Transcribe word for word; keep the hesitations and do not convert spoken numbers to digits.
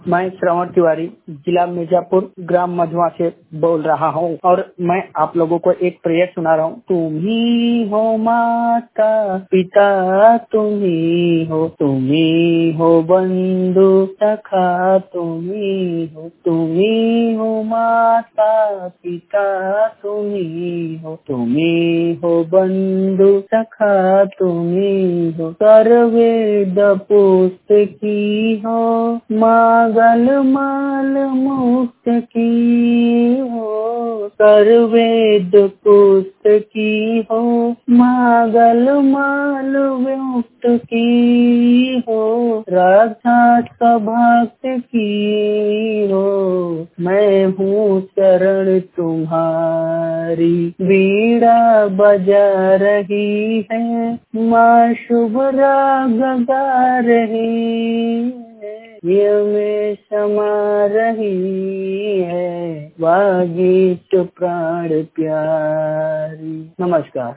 मैं श्रवण तिवारी जिला मिर्जापुर ग्राम मधुआ से बोल रहा हूँ और मैं आप लोगों को एक प्रेयर सुना रहा हूँ। तुम ही हो माता पिता, तुम ही हो, तुम ही हो बंधु सखा, तुम ही हो, तुम ही हो माता पिता, तुम ही हो, तुम ही हो बंधु सखा, तुम ही हो, सर्वेद पुस्तकी हो, मागल माल मुक्त की हो, सर्वेद पुस्तकी हो, मागल माल मुक्त की हो, रक्षा सभक्त की हो, मैं हूँ शरण तुम्हारी, बीड़ा बजा रही है, माँ शुभ राग गा रही है, ये में समा रही है, वागीश प्राण प्यारी। नमस्कार।